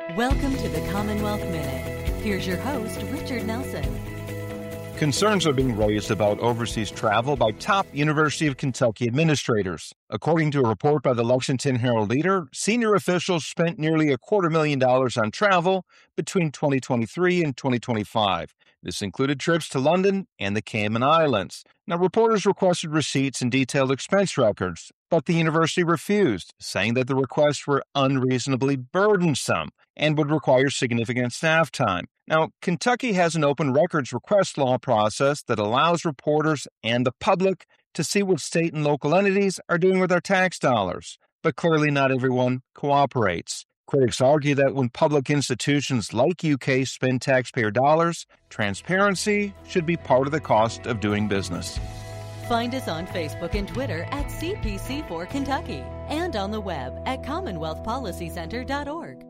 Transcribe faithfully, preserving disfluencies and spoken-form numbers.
Welcome to the Commonwealth Minute. Here's your host, Richard Nelson. Concerns are being raised about overseas travel by top University of Kentucky administrators. According to a report by the Lexington Herald-Leader, senior officials spent nearly a quarter million dollars on travel between twenty twenty-three and twenty twenty-five. This included trips to London and the Cayman Islands. Now, reporters requested receipts and detailed expense records, but the university refused, saying that the requests were unreasonably burdensome and would require significant staff time. Now, Kentucky has an open records request law process that allows reporters and the public to see what state and local entities are doing with their tax dollars, but clearly not everyone cooperates. Critics argue that when public institutions like U K spend taxpayer dollars, transparency should be part of the cost of doing business. Find us on Facebook and Twitter at C P C four Kentucky and on the web at commonwealth policy center dot org.